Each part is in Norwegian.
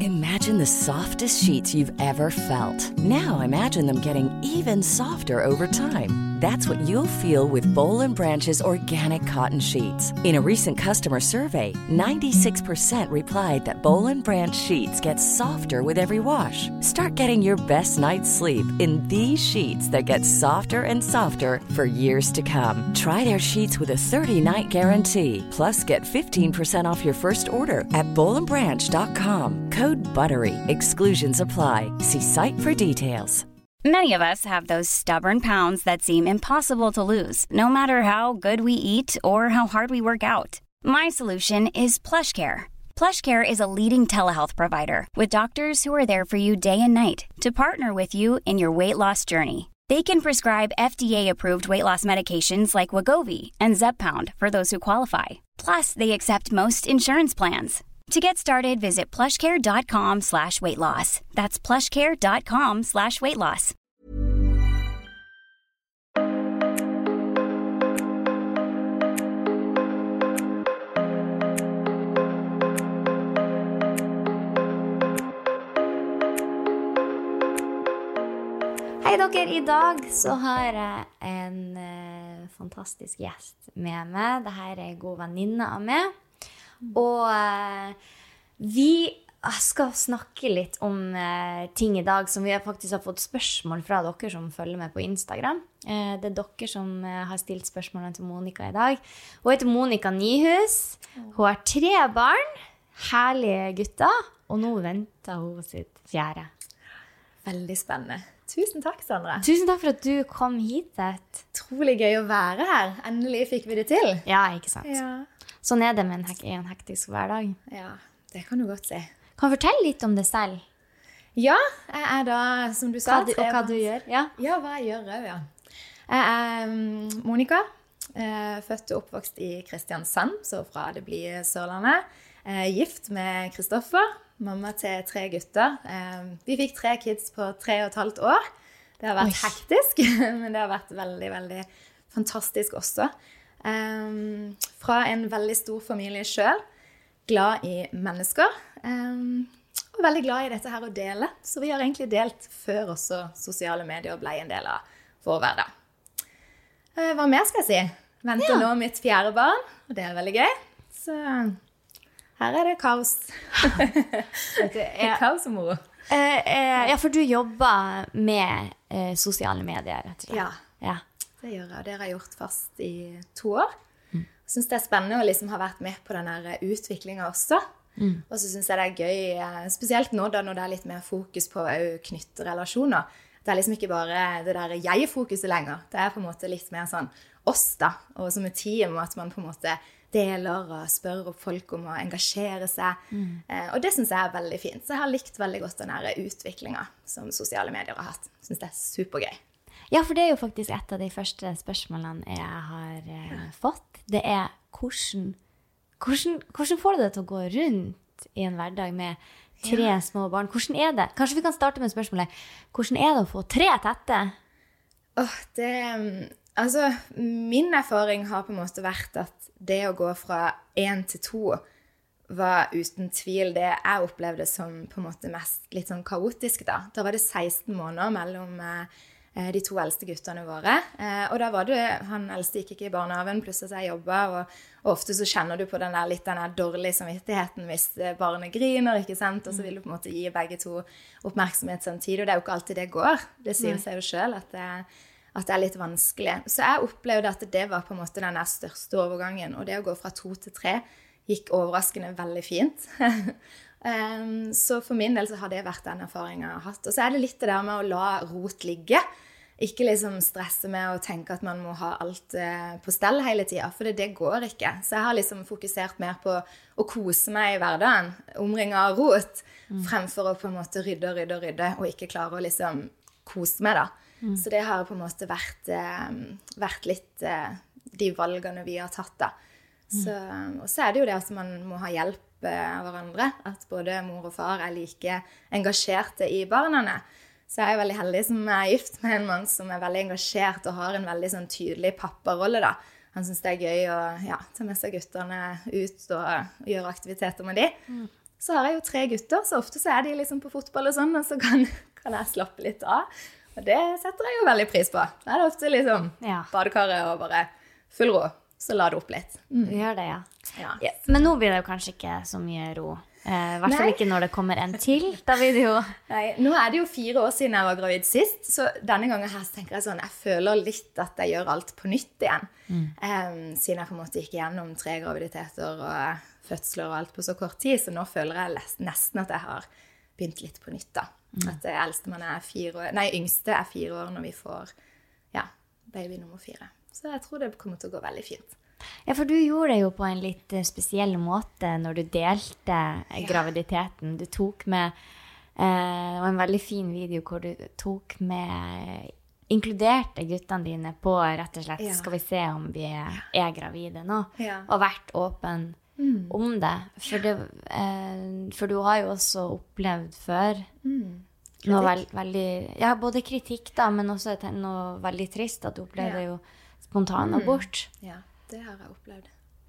Imagine the softest sheets you've ever felt. Now imagine them getting even softer over time. That's what you'll feel with Boll & Branch's organic cotton sheets. In a recent customer survey, 96% replied that Boll & Branch sheets get softer with every wash. Start getting your best night's sleep in these sheets that get softer and softer for years to come. Try their sheets with a 30-night guarantee. Plus, get 15% off your first order at bollandbranch.com. Code BUTTERY. Exclusions apply. See site for details. Many of us have those stubborn pounds that seem impossible to lose, no matter how good we eat or how hard we work out. My solution is PlushCare. PlushCare is a leading telehealth provider with doctors who are there for you day and night to partner with you in your weight loss journey. They can prescribe FDA-approved weight loss medications like Wegovy and Zepbound for those who qualify. Plus, they accept most insurance plans. To get started, visit plushcare.com/weightloss. That's plushcare.com/weightloss. Hei dere, i dag så har jeg en fantastisk gjest med meg. Dette er en god venninne av meg. Og vi skal snakke litt om ting i dag som vi faktisk har fått spørsmål fra dere som følger med på Instagram. Det er dere som har stilt spørsmålene til Monica i dag. Hun heter Monica Nyhus. Hun har 3 barn, herlige gutter, og nå venter hun sitt 4. Veldig spennende. Tusen takk, Sandra. Tusen takk for at du kom hit. Utrolig gøy å være her. Endelig fikk vi det til. Ja, ikke sant? Ja. Sånn er det med en hektisk hverdag. Ja, det kan du godt si. Kan du fortelle litt om det selv? Ja, jeg er da, som du sa... Og hva du gjør, ja. Ja, hva jeg gjør, ja. Jeg er Monica, født og oppvokst i Kristiansand, så fra det blir Sørlandet. Gift med Kristoffer, mamma til 3 gutter. Vi fikk 3 kids på 3,5 år. Det har vært hektisk, men det har vært veldig, veldig fantastisk også. Fra en veldig stor familie selv, glad i mennesker, og veldig glad i dette her å dele. Så vi har egentlig delt før også sosiale medier ble en del av vår hverdag. Hva mer skal jeg si? Venter nå mitt 4. barn, og det er veldig gøy. Så her er det kaos. Det er kaos og moro. Ja, for du jobber med sosiale medier, rett og slett. Ja. Det gjør jeg, og det har jeg gjort fast i 2 år. Jeg synes det er spennende å liksom ha vært med på denne utviklingen også. Og så synes jeg det er gøy, spesielt nå da, når det er litt mer fokus på å knytte relasjoner. Det er liksom ikke bare det der jeg-fokuset lenger. Det er på en måte litt mer sånn oss da, og som et team, at man på en måte deler og spør opp folk om å engasjere seg. Og det synes jeg er veldig fint. Så jeg har likt veldig godt denne utviklingen som sosiale medier har hatt. Jeg synes det er supergøy. Ja, for det er jo faktisk et av de første spørsmålene jeg har fått. Det er hvordan får du det til å gå rundt i en hverdag med 3 små barn? Hvordan er det? Kanskje vi kan starte med spørsmålet. Hvordan er det å få 3 tette? Altså, min erfaring har på en måte vært at det å gå fra 1 til 2 var uten tvil det jeg opplevde som på en måte mest litt sånn kaotisk da. Da var det 16 måneder mellom de 2 eldste guttene våre. Og da var det, han eldste gikk ikke i barnehaven, pluss at jeg jobbet, og ofte så kjenner du på den der dårlige samvittigheten hvis barnet griner, ikke sant? Og så vil du på en måte gi begge 2 oppmerksomhet samtidig, og det er jo ikke alltid det går. Det sier seg jo selv at det er litt vanskelig. Så jeg opplevde at det var på en måte den største overgangen, og det å gå fra 2 til 3 gikk overraskende veldig fint. Så for min del så har det vært den erfaringen jeg har hatt. Og så er det litt det der med å la rot ligge. Ikke liksom stresse med å tenke at man må ha alt på stell hele tiden, for det går ikke. Så jeg har liksom fokusert mer på å kose meg i hverdagen, omringet av rot, fremfor å på en måte rydde, og ikke klare å liksom kose meg da. Så det har på en måte vært litt de valgene vi har tatt da. Og så er det jo det at man må ha hjelp av hverandre, at både mor og far er like engasjerte i barna. Så jeg er veldig heldig som er gift med en mann som er veldig engasjert og har en veldig sånn tydelig papparolle da. Han synes det er gøy å ta med seg gutterne ut og gjøre aktiviteter med dem. Så har jeg jo 3 gutter, så ofte så de liksom på fotball og sånn, og så kan jeg slappe litt av. Og det setter jeg jo veldig pris på. Da det ofte liksom badekaret og bare full ro, så la det opp litt. Du gjør det, ja. Yes. Men nå blir det jo kanskje ikke så mye ro. I hvert fall ikke når det kommer en til. Da blir det jo... Nei, nå det jo 4 år siden jeg var gravid sist, så denne gangen her så tenker jeg sånn, jeg føler litt at jeg gjør alt på nytt igjen. Siden jeg på en måte gikk gjennom 3 graviditeter og fødsler og alt på så kort tid, så nå føler jeg nesten at jeg har begynt litt på nytt da. At det eldste man 4 år, yngste 4 år når vi får, baby nummer 4. Så jeg tror det kommer til å gå veldig fint. Ja, for du gjorde det jo på en litt spesiell måte når du delte graviditeten. Du tok med, det var en veldig fin video hvor du tok med, inkluderte guttene dine på rett og slett, skal vi se om vi gravide nå, og vært åpen om det. For du har jo også opplevd før noe veldig, både kritikk da, men også noe veldig trist at du opplevde jo spontan abort. Ja. Det har jeg opplevd.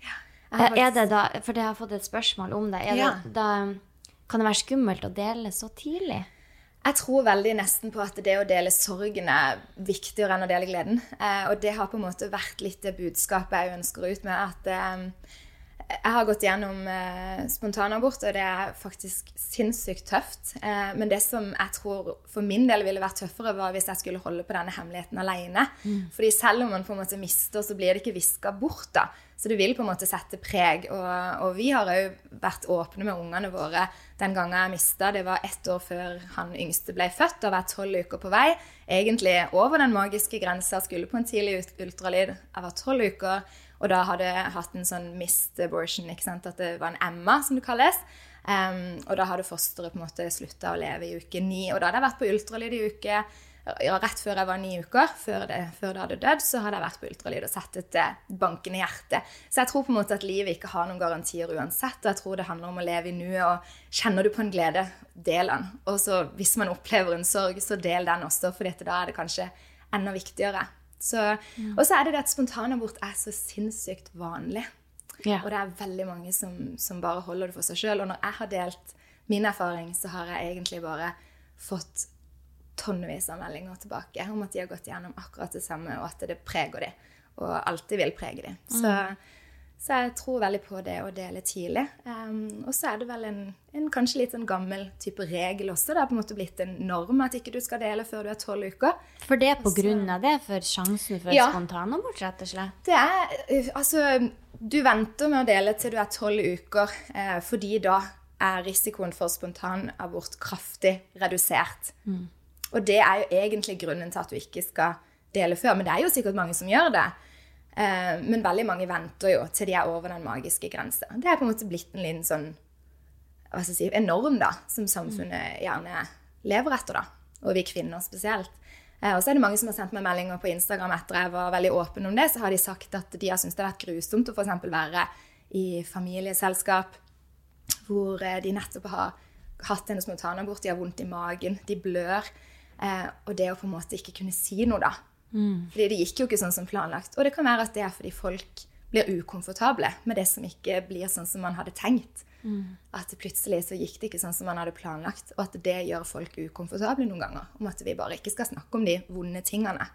Det da, for jeg har fått et spørsmål om det, kan det være skummelt å dele så tidlig? Jeg tror veldig nesten på at det å dele sorgen viktigere enn å dele gleden. Og det har på en måte vært litt det budskapet jeg ønsker ut med, at jeg har gått gjennom spontanabort, og det faktisk sinnssykt tøft. Men det som jeg tror for min del ville vært tøffere var hvis jeg skulle holde på denne hemmeligheten alene. Fordi selv om man på en måte mister, så blir det ikke visket bort da. Så det vil på en måte sette preg. Og vi har jo vært åpne med ungene våre den gangen jeg mistet. Det var 1 år før han yngste ble født, og var 12 uker på vei. Egentlig over den magiske grensen, skulle på en tidlig ultralyd. Jeg var 12 uker, og da hadde jeg hatt en sånn missed abortion, ikke sant? At det var en Emma, som det kalles. Og da hadde fosteret på en måte sluttet å leve i uke 9. Og da hadde jeg vært på ultralyd i uke, rett før jeg var 9 uker, før det hadde dødd, så hadde jeg vært på ultralyd og sett et bankende hjerte. Så jeg tror på en måte at livet ikke har noen garantier uansett, og jeg tror det handler om å leve i nuet, og kjenner du på en glede, del den. Og så hvis man opplever en sorg, så del den også, for da det kanskje enda viktigere. Og så det at spontanabort så sinnssykt vanlig. Og det veldig mange som bare holder det for seg selv. Og når jeg har delt min erfaring, så har jeg egentlig bare fått tonnevis av meldinger tilbake om at de har gått gjennom akkurat det samme, og at det preger de, og alltid vil prege de. Så jeg tror veldig på det å dele tidlig. Og så det vel en kanskje litt sånn gammel type regel også. Det har på en måte blitt en norm at ikke du skal dele før du 12 uker. For det på grunn av det, for sjansen for spontanabort, rett og slett? Det altså, du venter med å dele til du 12 uker, fordi da risikoen for spontanabort kraftig redusert. Og det jo egentlig grunnen til at du ikke skal dele før. Men det jo sikkert mange som gjør det. Men veldig mange venter jo til de over den magiske grensen. Det på en måte blitt en liten sånn, hva skal jeg si, en norm da, som samfunnet gjerne lever etter da, og vi kvinner spesielt. Og så det mange som har sendt meg meldinger på Instagram etter jeg var veldig åpen om det, så har de sagt at de har syntes det har vært grusomt å for eksempel være i familieselskap, hvor de nettopp har hatt en spontanabort, de har vondt i magen, de blør, og det å på en måte ikke kunne si noe da, fordi det gikk jo ikke sånn som planlagt. Og det kan være at det fordi folk blir ukomfortable med det som ikke blir sånn som man hadde tenkt. At plutselig så gikk det ikke sånn som man hadde planlagt, og at det gjør folk ukomfortable noen ganger, om at vi bare ikke skal snakke om de vonde tingene.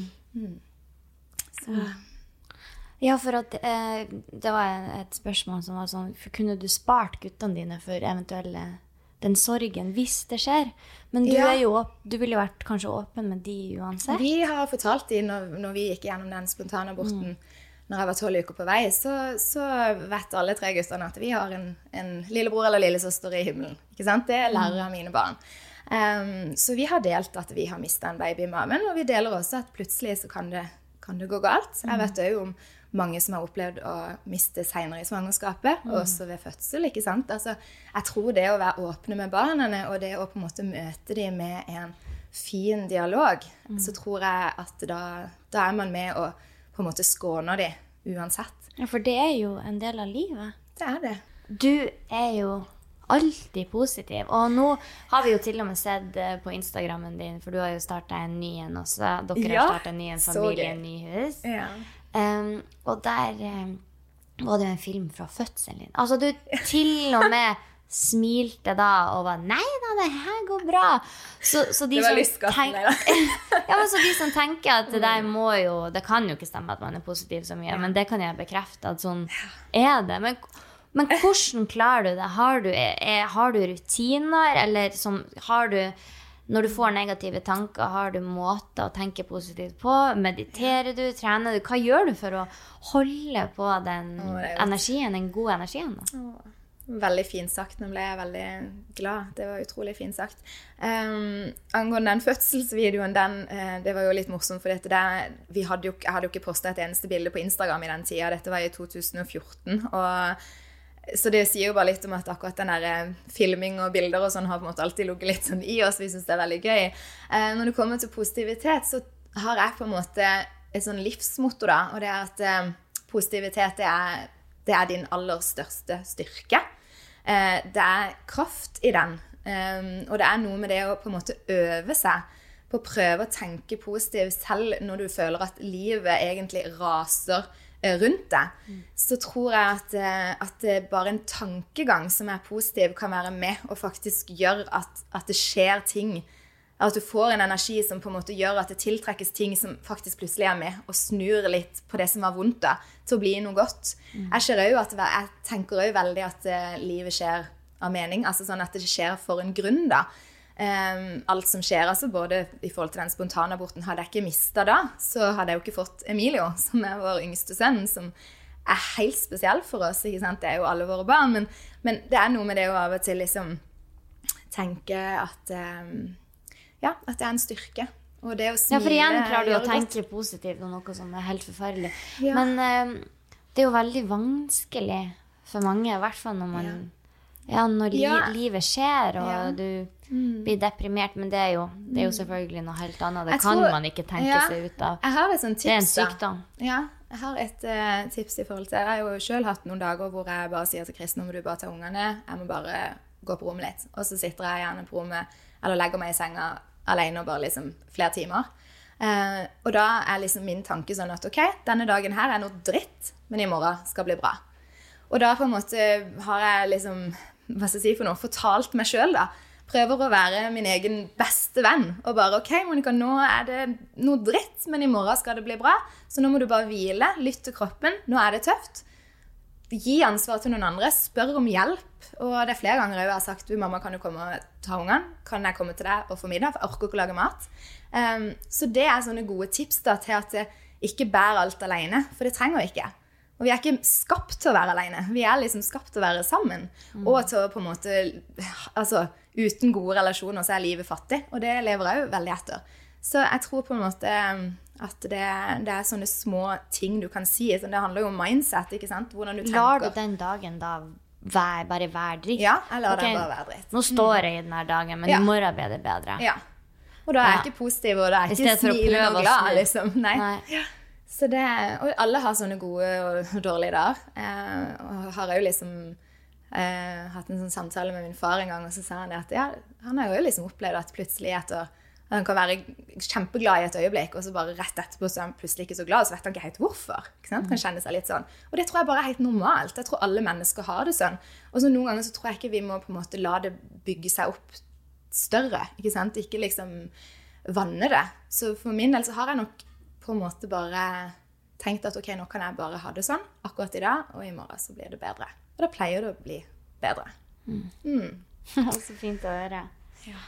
Ja, for at det var et spørsmål som var sånn, for kunne du spart guttene dine for eventuelle den sorgen, hvis det skjer? Men du ville jo vært kanskje åpen med de uansett? Vi har fortalt de når vi gikk gjennom den spontanaborten, når jeg var 12 uker på vei, så vet alle 3 gutterne at vi har en lillebror eller lillesøster i himmelen. Ikke sant? Det lærer av mine barn. Så vi har delt at vi har mistet en baby i maven, og vi deler også at plutselig så kan det gå galt. Jeg vet jo om mange som har opplevd å miste senere i svangerskapet, og også ved fødsel, ikke sant? Altså, jeg tror det å være åpne med barnene, og det å på en måte møte dem med en fin dialog, så tror jeg at da man med å på en måte skåne dem uansett. Ja, for det jo en del av livet. Det det. Du jo alltid positiv, og nå har vi jo til og med sett på Instagrammen din, for du har jo startet en ny en også. Dere har startet en ny familie, en ny hus. Ja. Og der var det jo en film fra fødselen din. Altså, du til og med smilte da og var, nei da, det her går bra. Så de det var lystgassen men så de som tenker at det der må jo, det kan jo ikke stemme at man positiv så mye, men det kan jeg bekrefte at sånn det. Men hvordan klarer du det? Har du rutiner, eller som, har du, når du får negative tanker, har du måter å tenke positivt på? Mediterer du? Trener du? Hva gjør du for å holde på den energien, den gode energien da? Veldig fint sagt, nå ble jeg veldig glad. Det var utrolig fint sagt. Angående den fødselsvideoen, det var jo litt morsomt, for jeg hadde jo ikke postet et eneste bilde på Instagram i den tiden. Dette var i 2014, så det sier jo bare litt om at akkurat den der filming og bilder og sånn har på en måte alltid lukket litt sånn i oss. Vi synes det veldig gøy. Når det kommer til positivitet, så har jeg på en måte et sånn livsmotto da, og det at positivitet det er din aller største styrke. Det kraft i den, og det noe med det å på en måte øve seg på å prøve å tenke positivt selv når du føler at livet egentlig raser rundt deg, så tror jeg at bare en tankegang som positiv kan være med og faktisk gjøre at det skjer ting, at du får en energi som på en måte gjør at det tiltrekkes ting som faktisk plutselig med og snur litt på det som var vondt da, til å bli noe godt. Jeg tenker også veldig at livet skjer av mening, altså sånn at det skjer for en grunn da. Alt som skjer, altså både i forhold til den spontanaborten, hadde jeg ikke mistet da, så hadde jeg jo ikke fått Emilio, som vår yngste sønn, som helt spesiell for oss, ikke sant? Det jo alle våre barn, men det noe med det å av og til liksom tenke at at det en styrke, og det å smile. Ja, for igjen klarer du å tenke positivt om noe som helt forferdelig. Ja. Men det jo veldig vanskelig for mange, i hvert fall når man når livet skjer, og du blir deprimert, men det jo selvfølgelig noe helt annet. Det kan man ikke tenke seg ut av. Jeg har et sånt tips. Det en sykdom. Ja, jeg har et tips i forhold til. Jeg har jo selv hatt noen dager hvor jeg bare sier til Chris, nå må du bare ta ungene, jeg må bare gå på rommet litt. Og så sitter jeg gjerne på rommet, eller legger meg i senga alene og bare liksom flere timer. Og da liksom min tanke sånn at ok, denne dagen her noe dritt, men i morgen skal bli bra. Og da på en måte har jeg liksom, hva skal jeg si for noe, fortalt meg selv da, prøver å være min egen beste venn, og bare, ok Monica, nå det noe dritt, men i morgen skal det bli bra, så nå må du bare hvile, lytte til kroppen, nå det tøft, gi ansvar til noen andre, spør om hjelp, og det flere ganger jeg har sagt, du mamma, kan du komme og ta ungene? Kan jeg komme til deg og få middag, for jeg orker ikke å lage mat. Så det sånne gode tips da, til at jeg ikke bærer alt alene, for det trenger vi ikke. Og vi ikke skapt til å være alene. Vi liksom skapt til å være sammen. Og til å på en måte, altså uten gode relasjoner så livet fattig. Og det lever jeg jo veldig etter. Så jeg tror på en måte at det sånne små ting du kan si. Så det handler jo om mindset, ikke sant? Hvordan du tenker. Lar du den dagen da bare være dritt? Ja, jeg lar den bare være dritt. Nå står jeg i denne dagen, men i morgen blir det bedre. Ja. Og da jeg ikke positiv, og da jeg ikke smilende og glad, liksom. Nei. Så og alle har sånne gode og dårlige dager. Og har jo liksom hatt en sånn samtale med min far en gang, og så sa han at han har jo liksom opplevd at plutselig han kan være kjempeglad i et øyeblikk, og så bare rett etterpå så han plutselig ikke så glad, og så vet han ikke helt hvorfor. Ikke sant? Kan kjenne seg litt sånn. Og det tror jeg bare helt normalt. Jeg tror alle mennesker har det sånn. Og så noen ganger så tror jeg ikke vi må på en måte la det bygge seg opp større, ikke sant? Ikke liksom vanne det. Så for min del så har jeg nok på en måte bare tenkt at ok, nå kan jeg bare ha det sånn, akkurat i dag, og i morgen så blir det bedre. Og da pleier det å bli bedre. Så fint å høre. Ja.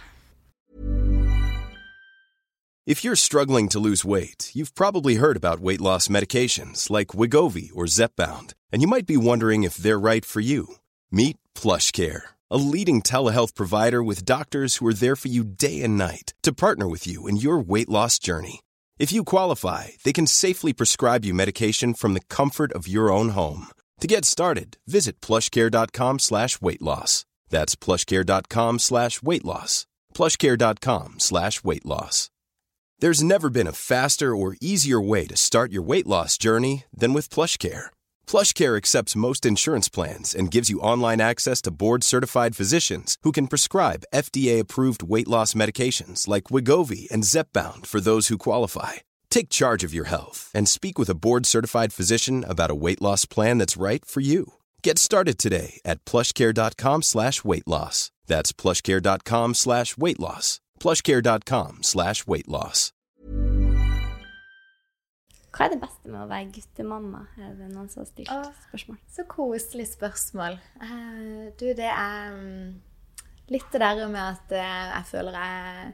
If you're struggling to lose weight, you've probably heard about weight loss medications like Wegovy or Zepbound, and you might be wondering if they're right for you. Meet PlushCare, a leading telehealth provider with doctors who are there for you day and night to partner with you in your weight loss journey. If you qualify, they can safely prescribe you medication from the comfort of your own home. To get started, visit plushcare.com/weightloss. That's plushcare.com/weightloss. plushcare.com/weightloss. There's never been a faster or easier way to start your weight loss journey than with PlushCare. PlushCare accepts most insurance plans and gives you online access to board-certified physicians who can prescribe FDA-approved weight loss medications like Wegovy and Zepbound for those who qualify. Take charge of your health and speak with a board-certified physician about a weight loss plan that's right for you. Get started today at plushcare.com/weight-loss. That's plushcare.com/weight-loss. plushcare.com/weight-loss. Hva det beste med å være guttemamma? Det noen som har stilt spørsmål? Så koselig spørsmål. Du, det litt det der med at jeg føler jeg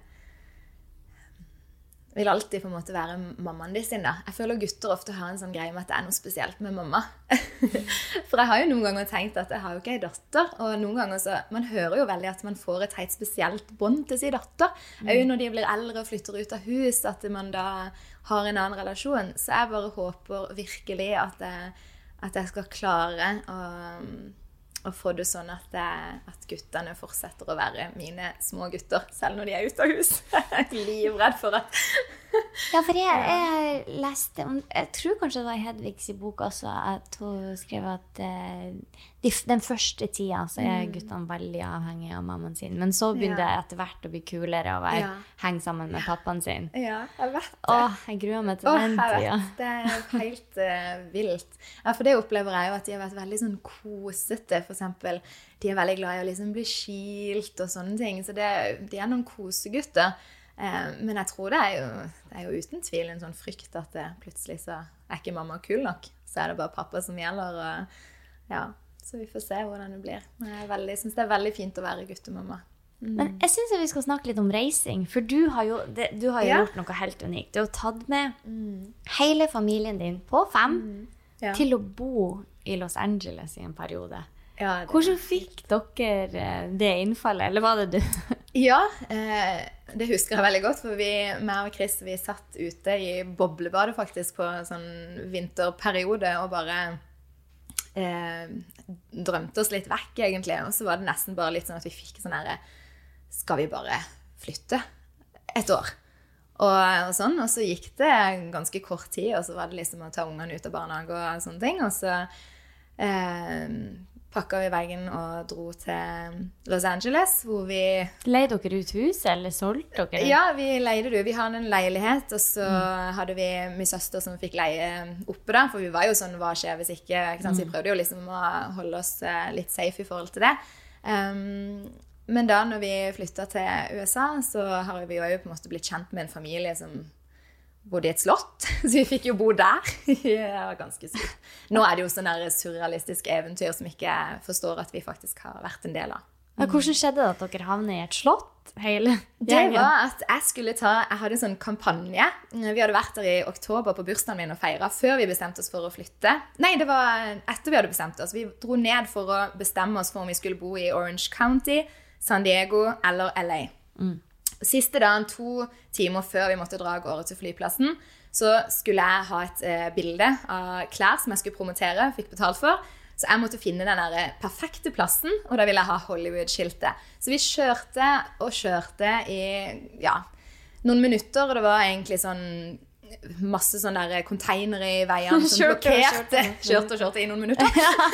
vil alltid på en måte være mammaen de sin da. Jeg føler gutter ofte har en sånn greie med at det noe spesielt med mamma. For jeg har jo noen ganger tenkt at jeg har jo ikke en datter, og noen ganger så, man hører jo veldig at man får et helt spesielt bånd til sin datter. Og når de blir eldre og flytter ut av hus, at man da har en annen relasjon. Så jeg bare håper virkelig at jeg skal klare å få det sånn at guttene fortsetter å være mine små gutter, selv når de ute av hus. Jeg livredd for at... Ja, for jeg leste om, jeg tror kanskje det var i Hedvigs bok også, at hun skrev at den første tida så guttene veldig avhengige av mammaen sin, men så begynner det etter hvert å bli kulere å henge sammen med pappaen sin. Ja, jeg vet det. Jeg gruer meg til den tida. Det helt vilt. Ja, for det opplever jeg jo at de har vært veldig sånn kosete, for eksempel. De veldig glad i å liksom bli skilt og sånne ting, så de noen kosegutter. Men jeg tror det jo uten tvil en sånn frykt at plutselig så ikke mamma kul nok, så det bare pappa som gjelder, og ja, så vi får se hvordan det blir. Men jeg synes det veldig fint å være guttemamma. Men jeg synes vi skal snakke litt om reising, for du har jo gjort noe helt unikt. Du har tatt med hele familien din på 5 til å bo i Los Angeles i en periode. Ja, hvordan fikk dere det innfallet, eller var det du? Ja, det husker jeg veldig godt, for meg og Chris, vi satt ute i boblebadet faktisk på en sånn vinterperiode, og bare drømte oss litt vekk egentlig, og så var det nesten bare litt sånn at vi fikk sånn her, skal vi bare flytte et år? Og sånn, og så gikk det ganske kort tid, og så var det liksom å ta ungene ut av barnehage og sånne ting, og så pakket vi veien og dro til Los Angeles, hvor vi... Leide dere ut hus, eller solgte dere? Ja, vi leide det. Vi hadde en leilighet, og så hadde vi min søster som fikk leie oppe da, for vi var jo sånn, hva skjer hvis ikke sant? Så vi prøvde jo liksom å holde oss litt safe i forhold til det. Men da når vi flyttet til USA, så har vi jo på en måte blitt kjent med en familie som bodde i et slott, så vi fikk jo bo der. Det var ganske sykt. Nå det jo sånn der surrealistisk eventyr som ikke jeg forstår at vi faktisk har vært en del av. Hvordan skjedde det at dere havnet i et slott, hele gjengen? Det var at jeg hadde en sånn kampanje. Vi hadde vært der i oktober på bursdagen min og feiret, før vi bestemte oss for å flytte. Nei, det var etter vi hadde bestemt oss. Vi dro ned for å bestemme oss for om vi skulle bo i Orange County, San Diego eller LA. Siste dagen, 2 timer før vi måtte dra av gårde til flyplassen, så skulle jeg ha et bilde av klær som jeg skulle promotere, fikk betalt for. Så jeg måtte finne den der perfekte plassen, og da ville jeg ha Hollywood-skiltet. Så vi kjørte i noen minutter, og det var egentlig sånn masse sånne der containere i veiene som blokkerte. Kjørte i noen minutter.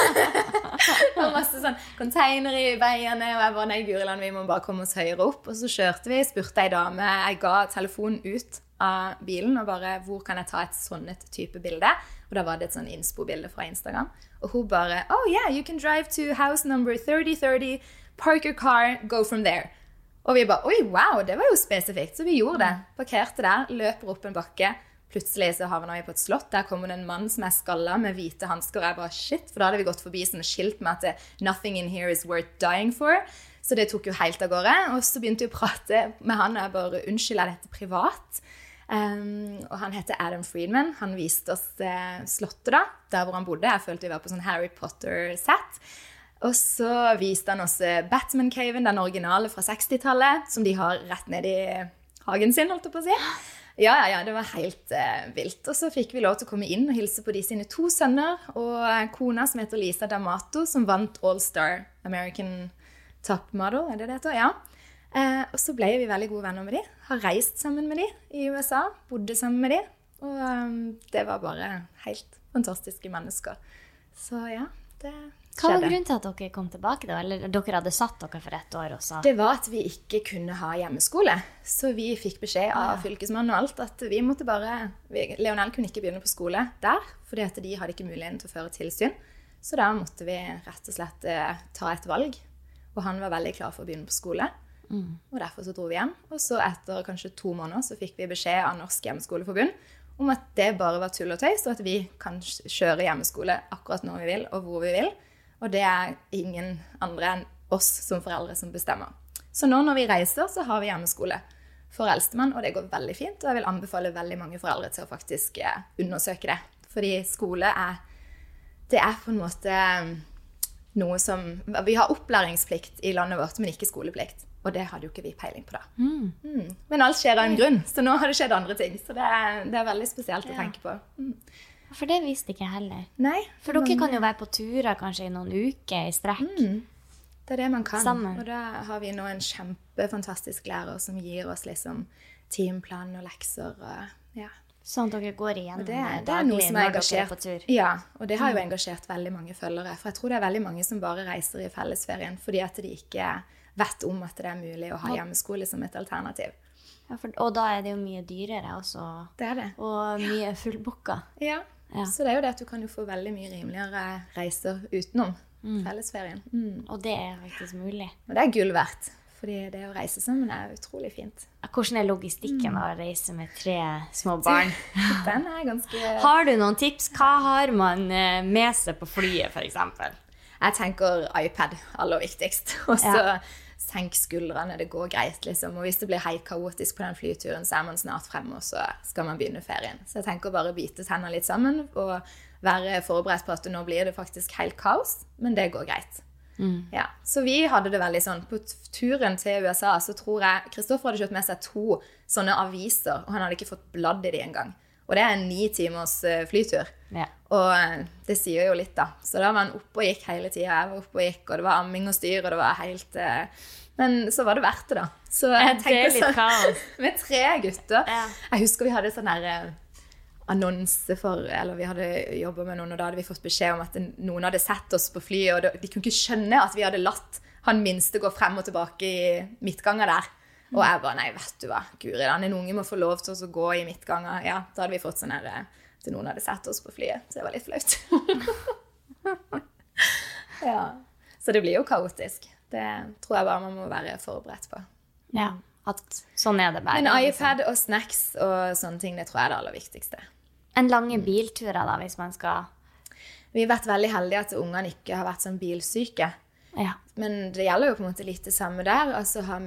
Det var masse sånn containere i veiene, og jeg bare, nei Guriland, vi må bare komme oss høyere opp. Og så kjørte vi, spurte en dame, jeg ga telefonen ut av bilen, og bare, hvor kan jeg ta et sånnet type bilde? Og da var det et sånn innspo-bilde fra Instagram. Og hun bare, oh yeah, you can drive to house number 3030, park your car, go from there. Og vi bare, oi, wow, det var jo spesifikt. Så vi gjorde det. Parkerte der, løper opp en bakke. Plutselig så havnet vi på et slott. Der kommer det en mann som skallet med hvite handsker. Og jeg bare, shit, for da hadde vi gått forbi sånn skilt med at nothing in here is worth dying for. Så det tok jo helt av gårde. Og så begynte vi å prate med han, og jeg bare, unnskyld, dette privat? Og han heter Adam Friedman. Han viste oss slottet da, der hvor han bodde. Jeg følte vi var på sånn Harry Potter-set. Og så viste han oss Batman-caven, den originale fra 60-tallet, som de har rett ned i hagen sin, holdt jeg på å si. Ja, det var helt vilt. Og så fikk vi lov til å komme inn og hilse på de sine 2 sønner, og kona som heter Lisa D'Amato, som vant All-Star American Top Model, det det heter? Ja. Og så ble vi veldig gode venner med de, har reist sammen med de i USA, bodde sammen med de, og det var bare helt fantastiske mennesker. Så ja, det skjedde. Hva var grunnen til at dere kom tilbake da? Eller dere hadde satt dere for 1 år også? Det var at vi ikke kunne ha hjemmeskole. Så vi fikk beskjed av fylkesmannen og alt at vi måtte bare... Leonel kunne ikke begynne på skole der, fordi at de hadde ikke muligheten til å føre tilsyn. Så da måtte vi rett og slett ta et valg. Og han var veldig klar for å begynne på skole. Og derfor så dro vi hjem. Og så etter kanskje 2 måneder så fikk vi beskjed av Norsk Hjemmeskoleforbund om at det bare var tull og tøys, og at vi kan kjøre hjemmeskole akkurat når vi vil og hvor vi vil. Og det er ingen andre enn oss som foreldre som bestemmer. Så nå når vi reiser, så har vi hjemmeskole for eldstemann, og det går veldig fint. Og jeg vil anbefale veldig mange foreldre til å faktisk undersøke det. Fordi skole det er på en måte noe som... Vi har opplæringsplikt i landet vårt, men ikke skoleplikt. Og det hadde jo ikke vi peiling på da. Men alt skjer av en grunn, så nå har det skjedd andre ting. Så det er veldig spesielt å tenke på. For det visste ikke jeg heller. Nei. For dere kan jo være på turer kanskje i noen uker i strekk. Det er det man kan. Sammen. Og da har vi nå en kjempefantastisk lærer som gir oss liksom timeplan og lekser. Og, Sånn at dere går igjennom det er daglig noe som når engasjert, dere er på tur. Ja, og det har jo engasjert veldig mange følgere. For jeg tror det er veldig mange som bare reiser i fellesferien fordi at de ikke vet om at det er mulig å ha hjemmeskole som et alternativ. Ja, og da er det jo mye dyrere også. Det er det. Og mye fullbooka. Ja, så det er jo det at du kan jo få veldig mye rimeligere reiser utenom fellesferien. Og det er faktisk mulig. Og det er gull verdt, fordi det å reise sammen er utrolig fint. Hvordan er logistikken å reise med 3 små barn? Den er ganske... Har du noen tips? Hva har man med seg på flyet, for eksempel? Jeg tenker iPad aller viktigst. Og så senk skuldrene, det går greit liksom. Og hvis det blir helt kaotisk på den flyturen, så er man snart fremme, og så skal man begynne ferien. Så jeg tenker bare bite tennene litt sammen, og være forberedt på at nå blir det faktisk helt kaos, men det går greit. Ja, så vi hadde det veldig sånn. På turen til USA så tror jeg Kristoffer hadde kjøpt med seg 2 sånne aviser, og han hadde ikke fått bladd i de en gang. Og det er en 9 timers flytur. Ja. Og det sier jo litt da. Så da var han oppe og gikk hele tiden. Jeg var oppe og gikk, og det var amming og styr, og det var helt... Men så var det verdt det da. Så jeg tenkte sånn, kaos. Med 3 gutter. Ja. Jeg husker vi hadde sånn der annonse for, eller vi hadde jobbet med noen, og da hadde vi fått beskjed om at noen hadde sett oss på flyet, og de kunne ikke skjønne at vi hadde latt han minste gå frem og tilbake i midtganger der. Og jeg bare, nei, vet du hva, Guri, en unge må få lov til å gå i midtganger. Ja, da hadde vi fått sånn her, at noen hadde sett oss på flyet, så det var litt flaut. Ja, så det blir jo kaotisk. Det tror jeg bare man må være forberedt på. Ja, at sånn er det bare. Men iPad og snacks og sånne ting, det tror jeg er det aller viktigste. En lange bilturer da, hvis man skal... Vi har vært veldig heldige at ungene ikke har vært sånn bilsyke. Ja. Men det gjelder jo på en måte litt det samme der. Altså ha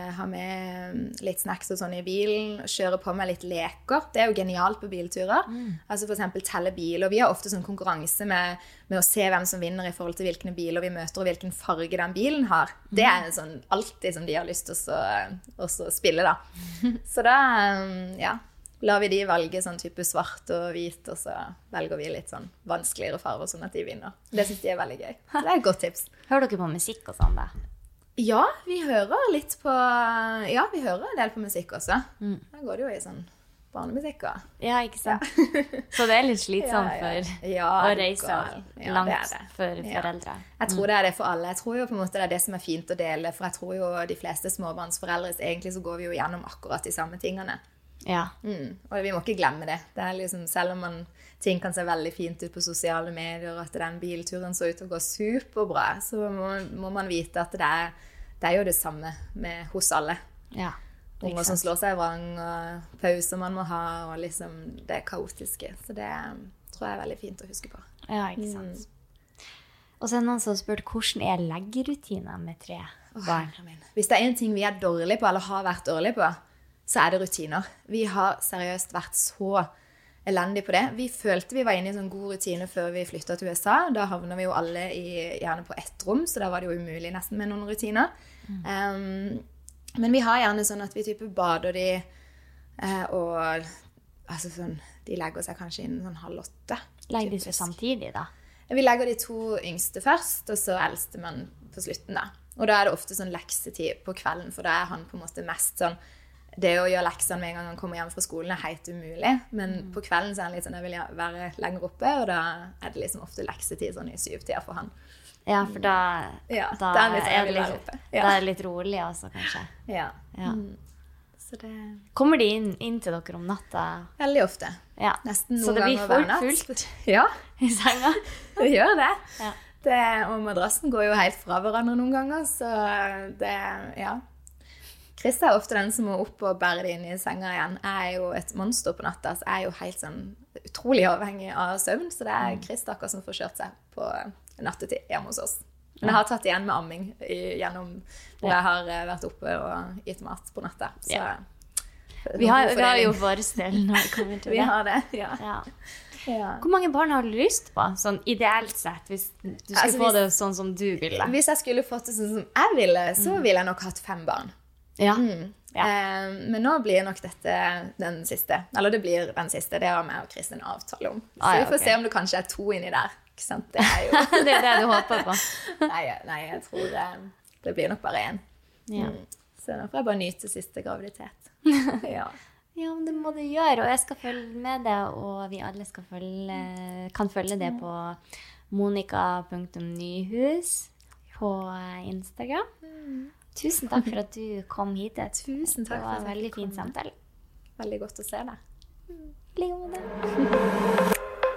med litt snacks og sånn i bilen, kjøre på med litt leker. Det er jo genialt på bilturer. Altså for eksempel telle biler. Vi har ofte sånn konkurranse med å se hvem som vinner i forhold til hvilke biler vi møter, og hvilken farge den bilen har. Det er sånn alltid som de har lyst til å spille da. Så da, lar vi de velge sånn type svart og hvit, og så velger vi litt sånn vanskeligere farver, sånn at de vinner. Det synes de er veldig gøy. Så det er et godt tips. Hører dere på musikk og sånn da? Ja, vi hører litt på... Ja, vi hører en del på musikk også. Da går det jo i sånn barnemusikk. Ja, ikke sant? Ja. Så det er litt slitsomt å reise langt for foreldre. Jeg tror det er det for alle. Jeg tror jo på en måte det er det som er fint å dele, for jeg tror jo de fleste småbarnsforeldre, egentlig så går vi jo gjennom akkurat de samme tingene. Ja. Og vi må ikke glemme det. Det er liksom, selv om ting kan se veldig fint ut på sosiale medier, og at den bilturen så ut til å gå superbra, så må man vite at det er jo det samme hos alle. Ja. Unger som slår seg i vrang, og pauser man må ha, og liksom det kaotiske. Så det tror jeg er veldig fint å huske på. Ja, ikke sant. Og så er det noen som spør, hvordan er leggerutiner med 3 barn? Hvis det er en ting vi er dårlige på, eller har vært dårlige på, så er det rutiner. Vi har seriøst vært så elendige på det. Vi følte vi var inne i en sånn god rutine før vi flyttet til USA. Da havner vi jo alle gjerne på ett rom, så da var det jo umulig nesten med noen rutiner. Men vi har gjerne sånn at vi type bader de, og altså sånn, de legger seg kanskje inn sånn 7:30. Legger de seg samtidig da? Vi legger de 2 yngste først, og så eldste man på slutten da. Og da er det ofte sånn leksetid på kvelden, for da er han på en måte mest sånn, det å gjøre leksene med en gang han kommer hjem fra skolen er helt umulig, men på kvelden så er han litt sånn, jeg vil være lenger oppe, og da er det liksom ofte leksetid sånn i 7-tida for han. Ja, for da er det litt rolig også, kanskje. Ja. Så det... Kommer de inn til dere om natta? Veldig ofte. Ja. Nesten så noen det ganger hver natt. fullt Ja, i senga? det gjør det. Ja. Og madrassen går jo helt fra hverandre noen ganger, så det, ja. Chris er ofte den som må opp og bære det inn i senga igjen. Jeg er jo et monster på natta, så jeg er jo helt sånn utrolig avhengig av søvn, så det er Chris akkurat som får kjørt seg på nattetid hjemme hos oss. Men jeg har tatt igjen med amming gjennom hvor jeg har vært oppe og gitt mat på natta. Så ja. Vi har jo vår sted når det kommer til det. Vi har det, ja. Ja. Hvor mange barn har du lyst på, sånn ideelt sett, hvis du skulle få det sånn som du ville? Hvis jeg skulle fått det sånn som jeg ville, så ville jeg nok hatt 5 barn. Ja. Ja. Men nå blir nok dette den siste. Eller det blir den siste. Det har meg og Chris en avtale om. Så vi får se om det kanskje er 2 inni der. Ikke sant? Det er jo... det er det du håper på. Nei, jeg tror det blir nok bare 1. Ja. Så nå får jeg bare nyte siste graviditet. Ja. Ja, men det må du gjøre, og jeg skal følge med det, og vi alle kan følge det på monica.nyhus på Instagram. Tusen takk for at du kom hit. Tusen takk for at det var en veldig fin samtale. Veldig godt å se deg. Like med det.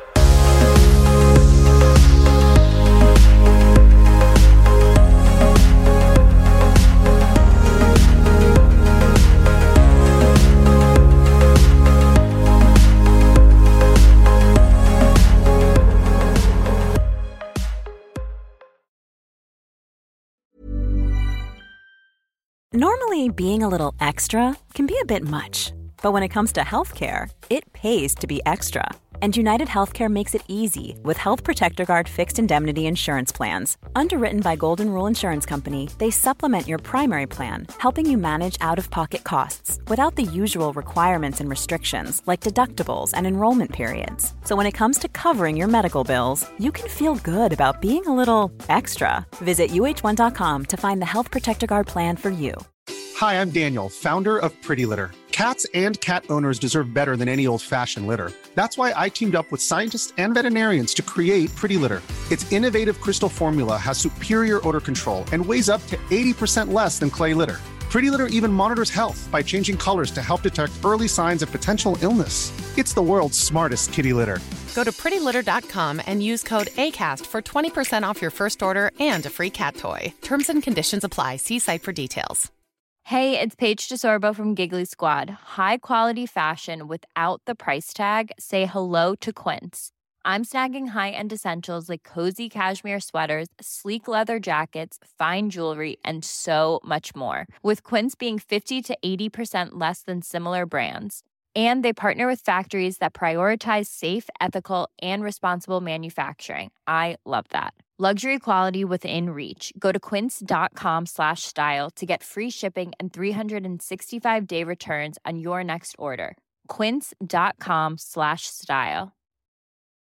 Normally, being a little extra can be a bit much, but when it comes to healthcare, it pays to be extra. And United Healthcare makes it easy with Health Protector Guard fixed indemnity insurance plans. Underwritten by Golden Rule Insurance Company, they supplement your primary plan, helping you manage out-of-pocket costs without the usual requirements and restrictions like deductibles and enrollment periods. So when it comes to covering your medical bills, you can feel good about being a little extra. Visit uh1.com to find the Health Protector Guard plan for you. Hi, I'm Daniel, founder of Pretty Litter. Cats and cat owners deserve better than any old-fashioned litter. That's why I teamed up with scientists and veterinarians to create Pretty Litter. Its innovative crystal formula has superior odor control and weighs up to 80% less than clay litter. Pretty Litter even monitors health by changing colors to help detect early signs of potential illness. It's the world's smartest kitty litter. Go to prettylitter.com and use code ACAST for 20% off your first order and a free cat toy. Terms and conditions apply. See site for details. Hey, it's Paige DeSorbo from Giggly Squad. High quality fashion without the price tag. Say hello to Quince. I'm snagging high-end essentials like cozy cashmere sweaters, sleek leather jackets, fine jewelry, and so much more. With Quince being 50 to 80% less than similar brands. And they partner with factories that prioritize safe, ethical, and responsible manufacturing. I love that. Luxury quality within reach. Go to quince.com/style to get free shipping and 365-day returns on your next order. Quince.com/style.